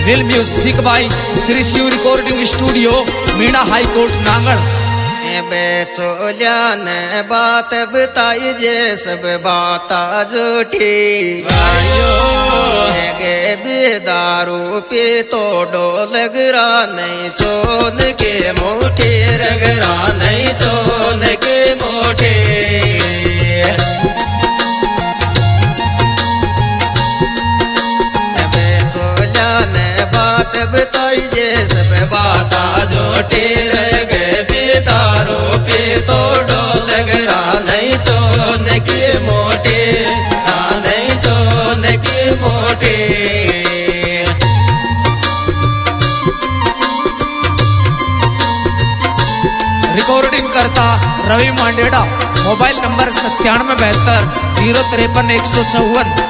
Real music by Shri Shiv recording studio Meena high court Nangal. Becholiya ने बात बताई जे सब बात झूठी गे दारू पी तो डोल गरा नहीं चोन के मोटे रगरा नहीं चोन के मोटे बेचोलिया ने बात बताई जे सब बात झूठी रह गए दारू पी तो डोल गरा नहीं चोन के मोटे नहीं चोन के मोटे। रिकॉर्डिंग करता रवि मांडेड़ा, मोबाइल नंबर 9772 053 154।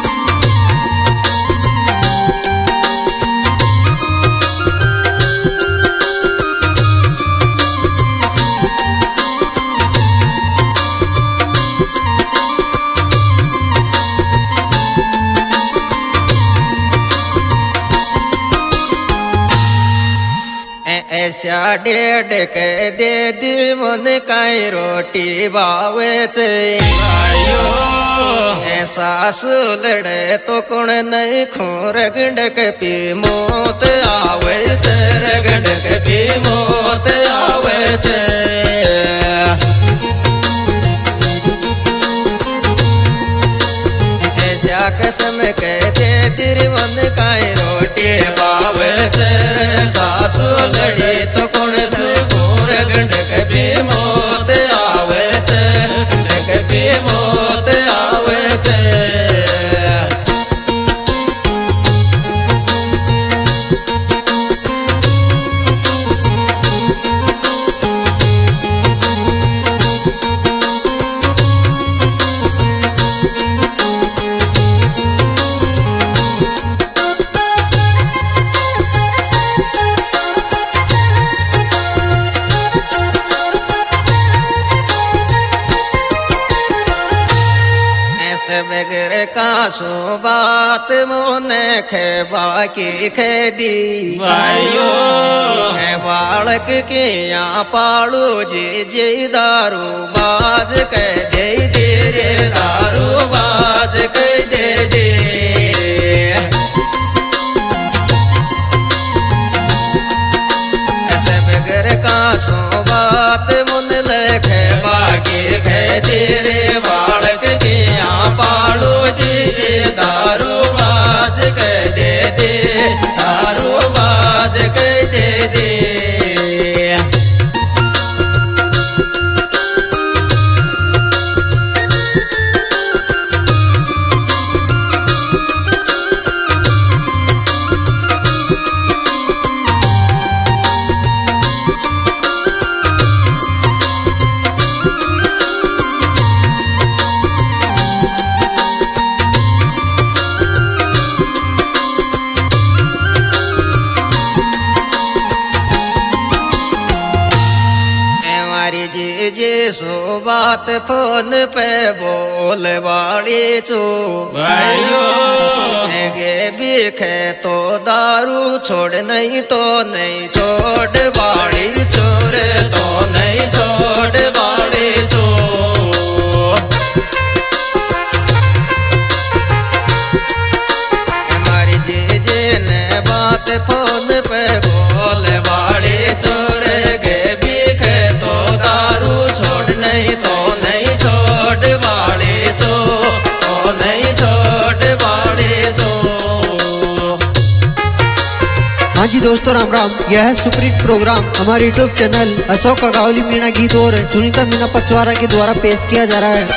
ऐसा डेढ़ के दे दी मन काई रोटी बावे चे ऐसा सुलड़े तो कौन नहीं खो रगड़क पी मौत आवे चे रगड़क पी मौत आवे चे। ऐसा कसम के दे दी मन काई रोटी बावे चे सासु लड़ी तो कौन रगड़क पी मौत आवे चे रगड़क पी मौत आवे चे। बगैर कासो बात मोने खे बाकी खे दी है बालक के यहाँ पालू जी जी दारू बाज कह दे दे रे दारू बाज कह दे दे। ऐसे बगैर कासो बात मुन लेखे बाकी खे दे रे बालक के यहाँ पालू जी दारू बाज कह दे दे दारू बाज कह दे दे। जे सो बात फोन पे बोल वाली चो गे बिखे तो दारू छोड़ नहीं तो नहीं छोड़ बाड़ी चोर तो नहीं छोड़ बाड़ी चो। हमारी जे ने बात फोन पे बोल वाली चोर गे बिखे तो दारू छोड़ नहीं तो नहीं छोड़ वाले तो नहीं छोड़ वाले तो। हाँ जी दोस्तों, राम राम। यह है सुपरहिट प्रोग्राम हमारे यूट्यूब चैनल अशोक अगावली मीणा गीत और सुनीता मीना पचवारा के द्वारा पेश किया जा रहा है।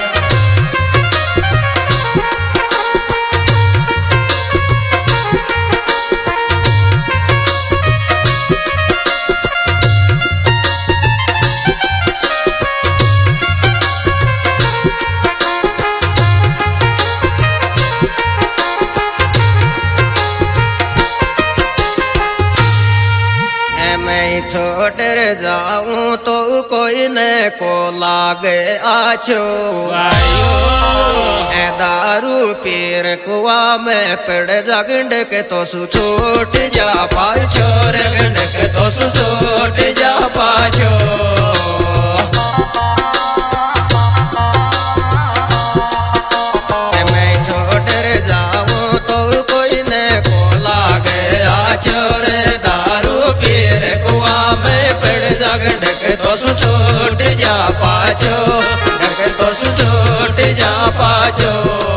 छोड़ जाऊं तो कोई न को लागे आछो ए दारू पीर कुआ में पड़ जा गंड के तो सु छोट जा पाछो रे गंड के तो सु छोट जा पाछो मैं छोड़ जाऊं तो कोई न को लागे आछो रे दारू पीर कुआ में पड़ जा गंड के तो सु छोट जा पाछो के तो सु छोट जा पाछो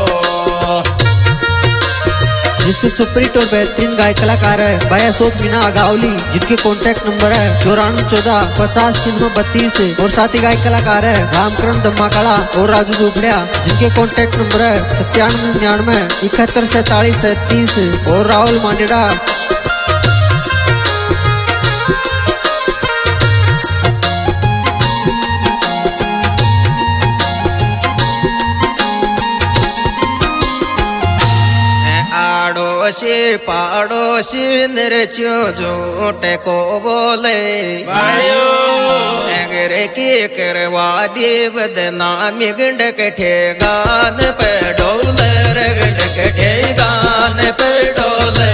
जिसके सुपरहिट और बेहतरीन गायक कलाकार है भाई अशोक मीणा अगावली, जिनके कॉन्टैक्ट नंबर है 941450 और साथी गायक कलाकार है रामकरण दम्माकाड़ा और राजू दुखड़िया, जिनके कॉन्टैक्ट नंबर है 9799 71 47 और राहुल मांडेड़ा। आड़ोसी पाड़ोसी निरचो झूठे को बोले अगर की करवा दी बदनामी गंड के ठेगान पे डोले रे गंड के ठेगान पे डोले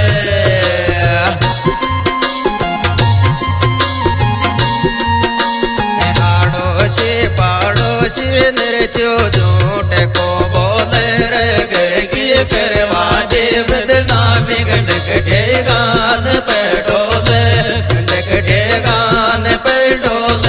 आड़ोसी पाड़ोसी निरचो झूठे को बोले रे घर की करवा बदनामी गंड के गान पे डोले गंड के गान पे डोले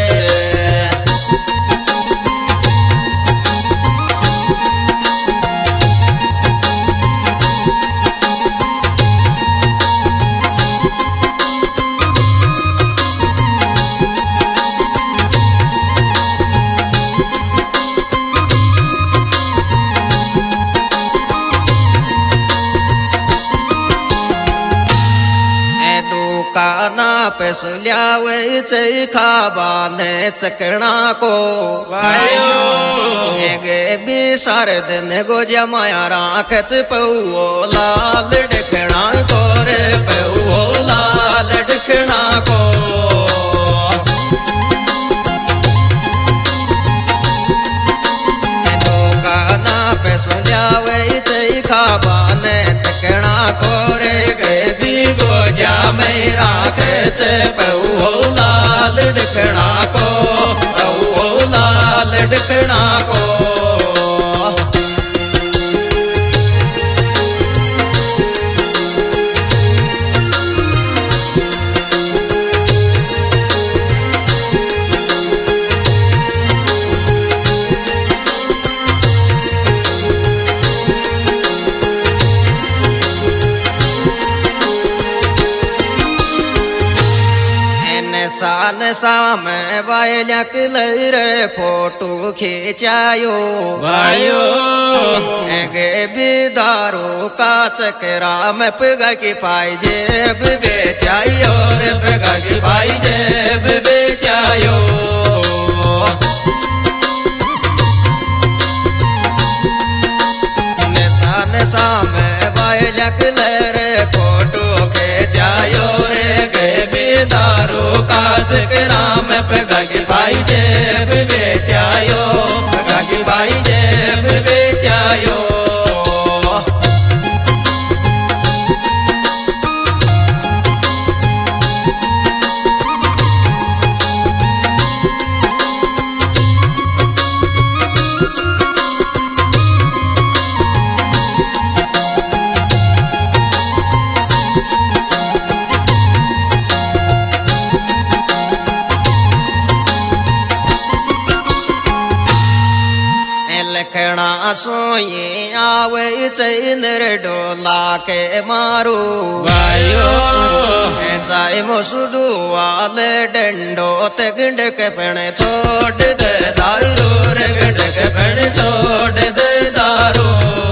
काना पे सुल्यावे चे खाबाने चकना को गे भी सारे दिन गो जमाया राखच पौओ लाल डखना को रे पौओ लाल डखना को काना पे सुल्यावे चे खाबाने चकना को रे गे भी गो जा मेरा खेचे पौओ लाल डखना को पौओ लाल डखना को सा में बायलक रे फोटो खींचायो भाइयो गे बिदारो का चकरा में पगा की पाई जेब बेचायो रे पगा की पाई जेब बेचायो नशा में बायलक रे फोटो खींचायो रे गे बिदारो का चकरा में पगा की पाई जेब बेचायो पगा की पाई जेब बेचायो लखना सोये आवे चैनर डोला के मारू भाइयो जाए मोसुडू वाले डंडो ते गंड के पण छोड़ दे दारू रे गंड के पण छोड़ दे दारू